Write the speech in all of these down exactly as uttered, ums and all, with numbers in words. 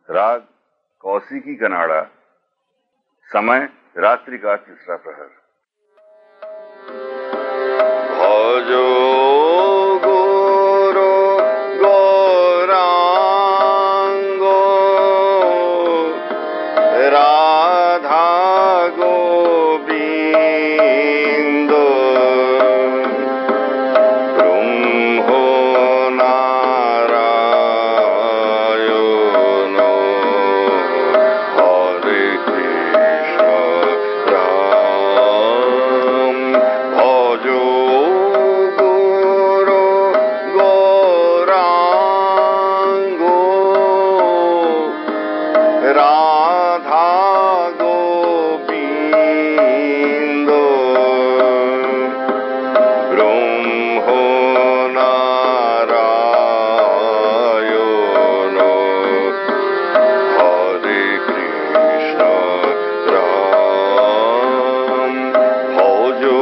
राग कौशिकी कनाड़ा। समय रात्रि का तीसरा प्रहर। भजो गुरु गौरांगो राधा गोविंदो ब्रह्मो नारायणो हरे कृष्ण राम। भजो गुरु गौरांगो राधा गोविंदो ब्रह्मो नारायणो हरे कृष्ण राम। भजो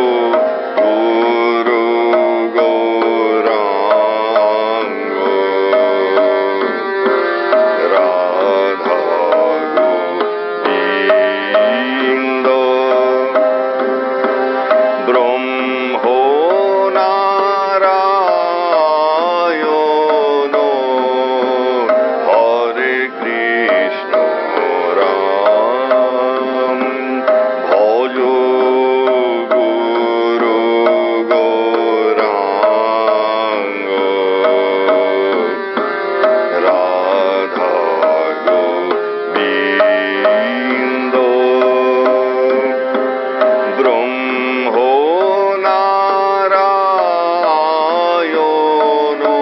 गुरु गौरांगो राधा गोविंदो ब्रह्मो नारायणो हरे कृष्ण राम। भजो गुरु गौरांगो राधा गोविंदो ब्रह्मो नारायणो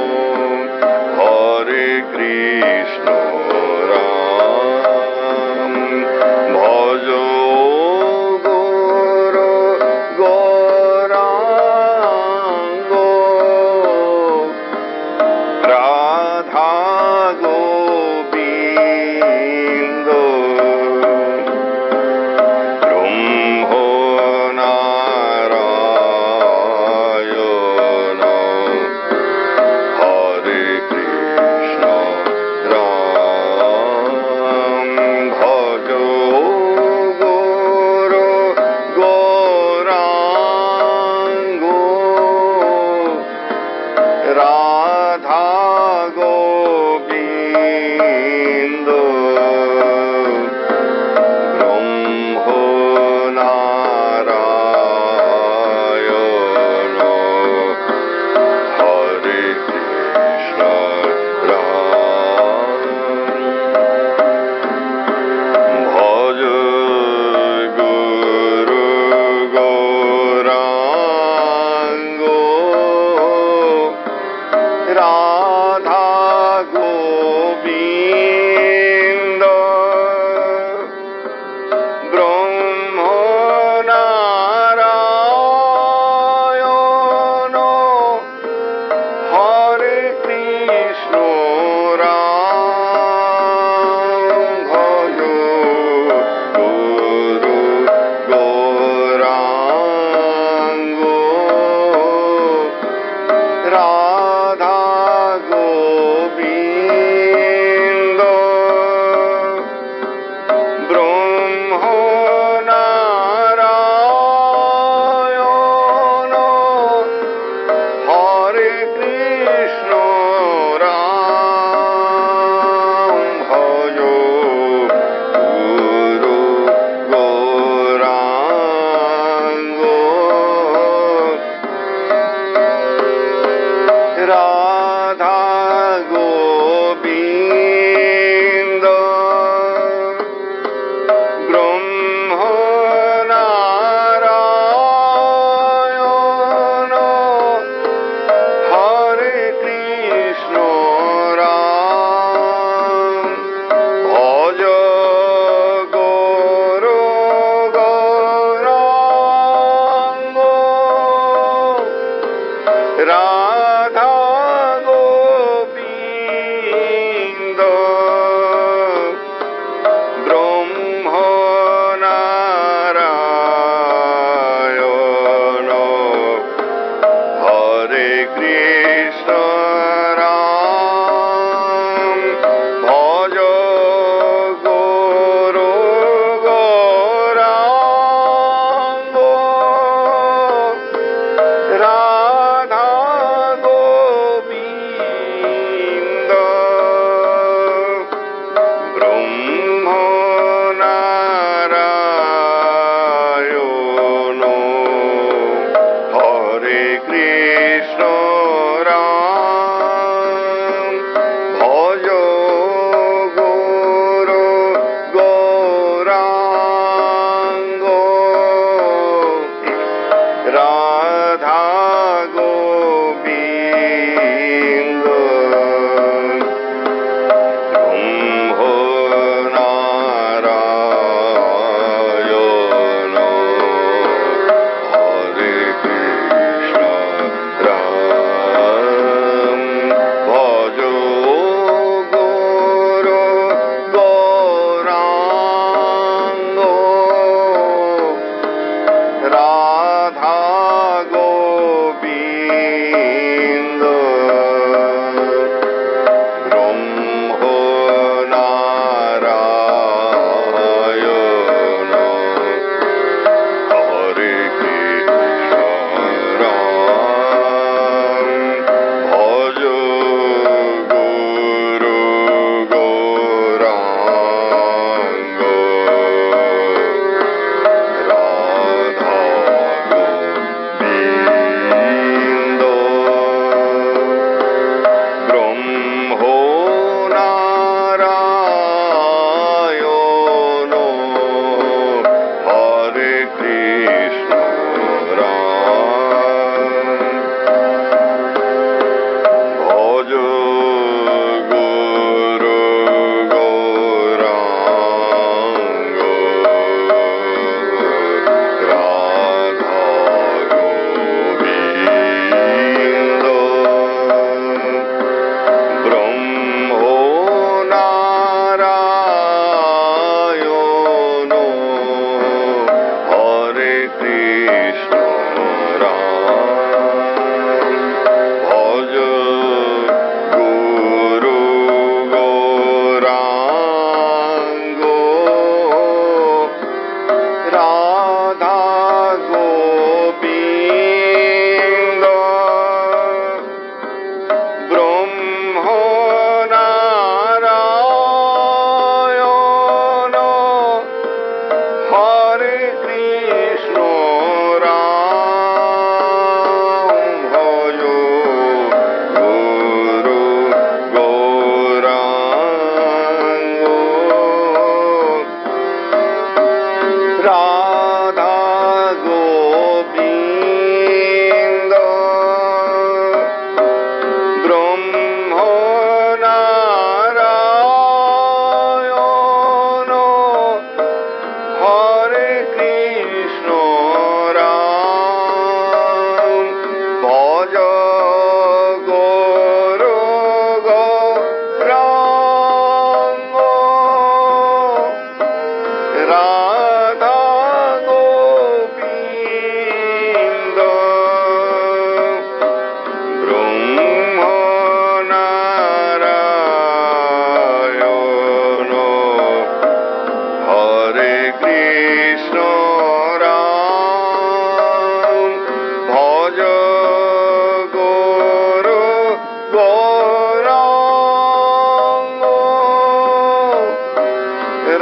हरे कृष्ण राम। भजो गुरु गौरांगो राधा गोविंदो ब्रह्मो नारायणो हरे कृष्ण राम। भजो गुरु गौरांगो राधा गोविंदो ब्रह्मो नारायणो हरे कृष्ण राम। भजो गुरु गौरांगो राधा गोविंदो ब्रह्मो नारायणो हरे कृष्ण राम। भजो गुरु गौरांगो राधा गोविंदो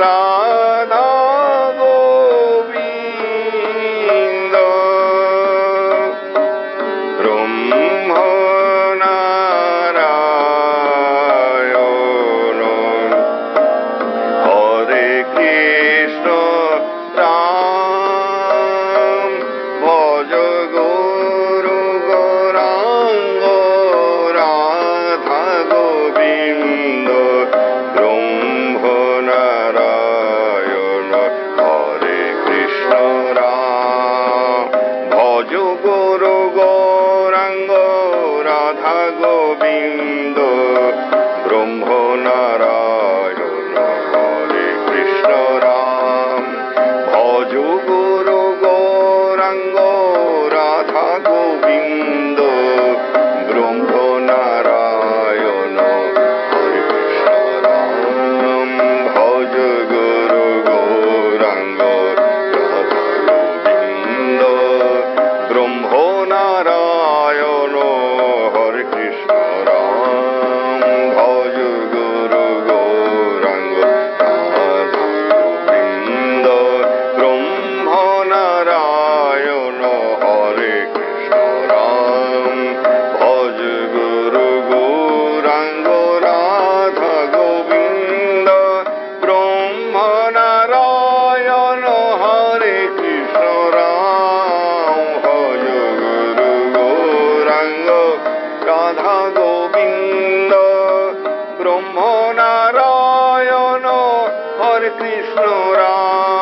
রাধা গোবিন্দ ব্রহ্ম নারায়ণ হরে কৃষ্ণ রাম ভজ গুরু গৌরাঙ্গ রাধা গোবিন্দ ব্রহ্ম নারায়ণ হরে কৃষ্ণ রাম ভজ গুরু গৌরাঙ্গ রাধা গোবিন্দ ব্রহ্ম নারায়ণ হরে কৃষ্ণ রাম ভজ গুরু গৌরাঙ্গ রাধা গোবিন্দ ব্রহ্ম নারায়ণ হরে কৃষ্ণ রাম ভজ গুরু গৌরাঙ্গ রাধা গোবিন্দ ব্রহ্ম নারায়ণ হরে কৃষ্ণ রাম ভজ গুরু গৌরাঙ্গ রাধা গোবিন্দ ব্রহ্ম নারায়ণ হরে কৃষ্ণ রাম ভজ গুরু গৌরাঙ্গ রাধা গোবিন্দ ব্রহ্ম নারায়ণ হরে কৃষ্ণ রাম ভজ গুরু গৌরাঙ্গ রাধা গোবিন্দ ব্রহ্ম নারায়ণ হরে কৃষ্ণ রাম